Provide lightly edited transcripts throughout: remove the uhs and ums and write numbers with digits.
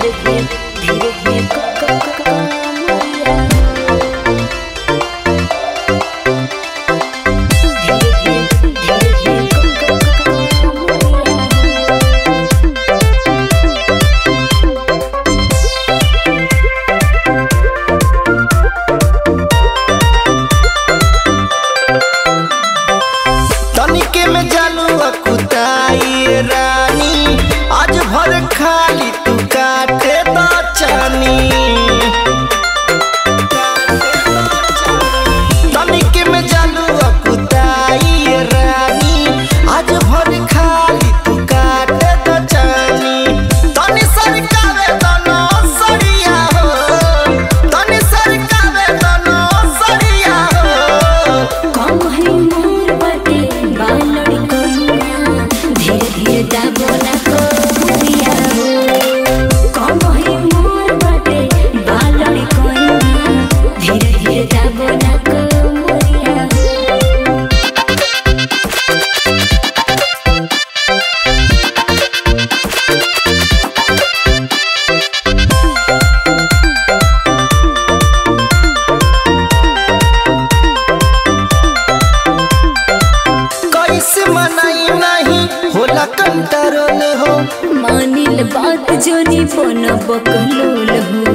रानी आज भर खाली तू काटे द चानी तनिके में जालू कुताई रानी आज भर खाली तू काटे द चानी तनी सरकावे दोनो सरिया हो तनी सरकावे दोनो सरिया हो कम है मोर बटे बालड़ी कोइया धीरे धीरे दाबो ना को मुरिया हो कम है मोर बटे बालड़ी कोइया धीरे धीरे दाबो ना को मुरिया कैसे मनाई नहीं होला कंट्रोल हो मानिल बात जोनी पन बकलोल हो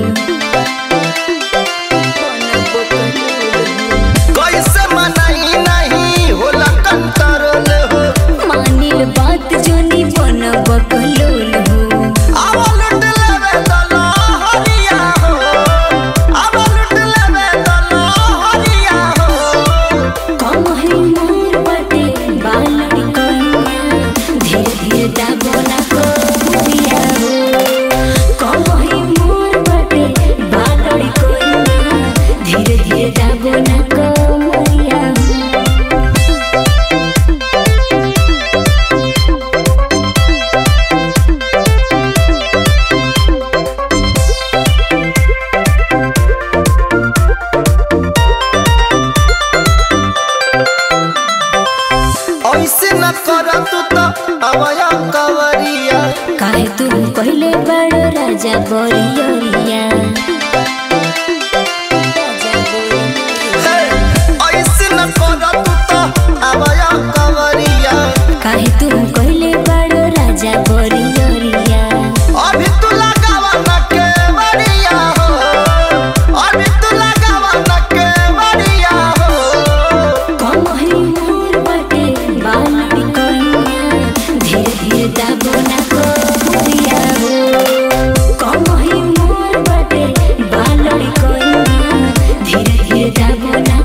कैसे मनाई नहीं होला कंट्रोल हो मानिल बात जोनी पन बकलोल हो अब लुट लेवे दलो हरिया हो अब लुट लेवे दलो हरिया हो कम है मोर बटे बालड़ी कोइया धीरे धीरे दाबो ना को मुरिया हो कम है मोर बटे बालड़ी कोइया धीरे धीरे दाबो ना को मुरिया ऐसे न कर तू तो अवया कवरिया काहे तू कहले बड़ो राजा बोरिया ऐसे न कर तू तो अवया कवरिया काहे तू कहले बड़ो राजा बोरिया अभी तू लगावा न के बढ़िया हो अभी तू लगावा न के बढ़िया हो कम है मोर बटे बालड़ी कोइया धीरे धीरे दाबो ना को मुरिया हो कम है मोर बटे बालड़ी कोइया धीरे धीरे दाबो ना